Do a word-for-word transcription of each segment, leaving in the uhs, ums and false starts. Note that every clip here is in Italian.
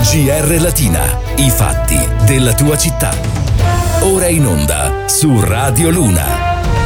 G R Latina, i fatti della tua città. Ora in onda su Radio Luna.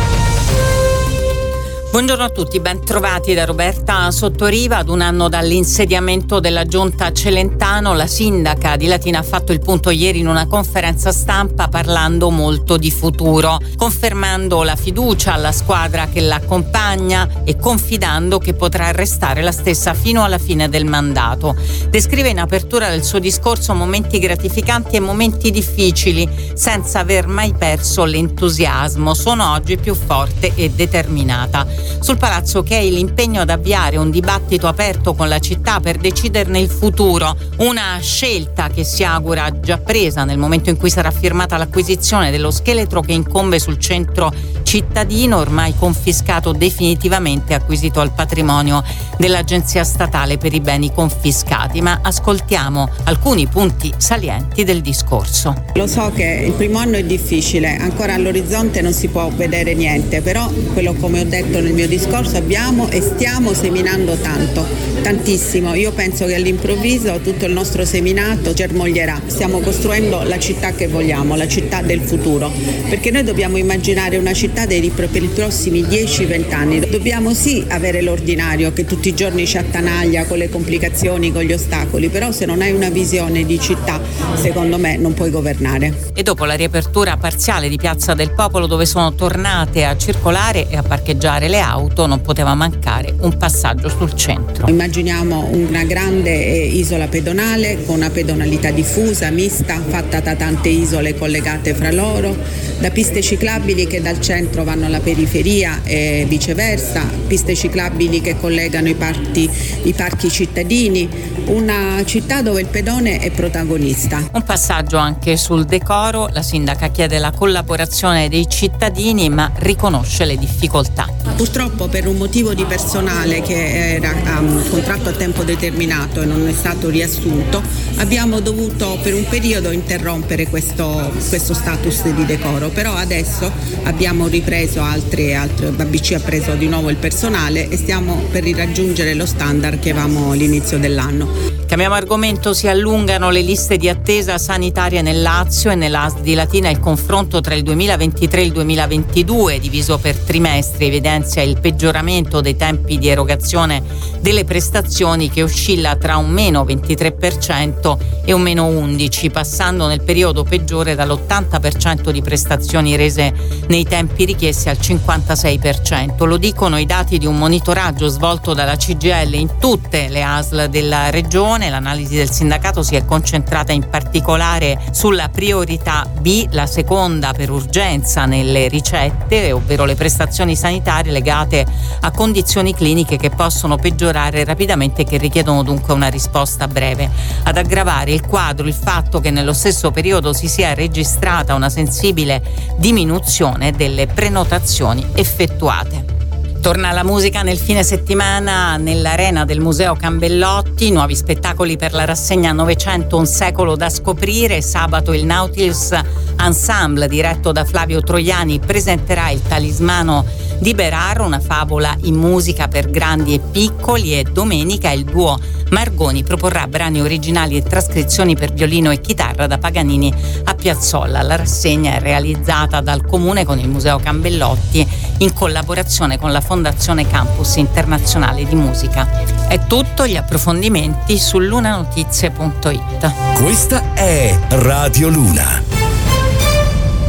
Buongiorno a tutti, ben trovati da Roberta Sottoriva. Ad un anno dall'insediamento della giunta Celentano, la sindaca di Latina ha fatto il punto ieri in una conferenza stampa parlando molto di futuro, confermando la fiducia alla squadra che l'accompagna e confidando che potrà restare la stessa fino alla fine del mandato. Descrive in apertura del suo discorso momenti gratificanti e momenti difficili, senza aver mai perso l'entusiasmo. Sono oggi più forte e determinata. Sul Palazzo Chei l'impegno ad avviare un dibattito aperto con la città per deciderne il futuro, una scelta che si augura già presa nel momento in cui sarà firmata l'acquisizione dello scheletro che incombe sul centro cittadino, ormai confiscato definitivamente, acquisito al patrimonio dell'Agenzia Statale per i Beni Confiscati. Ma ascoltiamo alcuni punti salienti del discorso. Lo so che il primo anno è difficile, ancora all'orizzonte non si può vedere niente, però quello, come ho detto nel mio discorso, abbiamo e stiamo seminando tanto, tantissimo. Io penso che all'improvviso tutto il nostro seminato germoglierà. Stiamo costruendo la città che vogliamo, la città del futuro, perché noi dobbiamo immaginare una città dei, per i prossimi dieci venti anni. Dobbiamo sì avere l'ordinario che tutti i giorni ci attanaglia con le complicazioni, con gli ostacoli, però se non hai una visione di città, secondo me non puoi governare. E dopo la riapertura parziale di Piazza del Popolo, dove sono tornate a circolare e a parcheggiare le auto, non poteva mancare un passaggio sul centro. Immaginiamo una grande isola pedonale con una pedonalità diffusa, mista, fatta da tante isole collegate fra loro, da piste ciclabili che dal centro vanno alla periferia e viceversa, piste ciclabili che collegano i parchi, i parchi cittadini, una città dove il pedone è protagonista. Un passaggio anche sul decoro. La sindaca chiede la collaborazione dei cittadini, ma riconosce le difficoltà. Purtroppo, per un motivo di personale che era un contratto a tempo determinato e non è stato riassunto, abbiamo dovuto per un periodo interrompere questo, questo status di decoro, però adesso abbiamo ripreso altri, altri A B C ha preso di nuovo il personale e stiamo per raggiungere lo standard che avevamo all'inizio dell'anno. Cambiamo argomento. Si allungano le liste di attesa sanitaria nel Lazio e nell'A S L di Latina. Il confronto tra il duemilaventitré e il duemilaventidue, diviso per trimestri, evidenzia il peggioramento dei tempi di erogazione delle prestazioni, che oscilla tra un meno ventitré per cento e un meno undici per cento, passando nel periodo peggiore dall'ottanta per cento di prestazioni rese nei tempi richiesti al cinquantasei per cento. Lo dicono i dati di un monitoraggio svolto dalla C G I L in tutte le A S L della regione. L'analisi del sindacato si è concentrata in particolare sulla priorità B, la seconda per urgenza nelle ricette, ovvero le prestazioni sanitarie legate a condizioni cliniche che possono peggiorare rapidamente e che richiedono dunque una risposta breve. Ad aggravare il quadro il fatto che nello stesso periodo si sia registrata una sensibile diminuzione delle prenotazioni effettuate. Torna la musica nel fine settimana nell'arena del Museo Cambellotti, nuovi spettacoli per la rassegna Novecento, un secolo da scoprire. Sabato il Nautilus Ensemble, diretto da Flavio Troiani, presenterà Il Talismano di Beraro, una favola in musica per grandi e piccoli, e domenica il duo Margoni proporrà brani originali e trascrizioni per violino e chitarra da Paganini a Piazzolla. La rassegna è realizzata dal Comune con il Museo Cambellotti in collaborazione con la Fondazione Campus Internazionale di Musica. È tutto, gli approfondimenti su lunanotizie punto it. Questa è Radio Luna.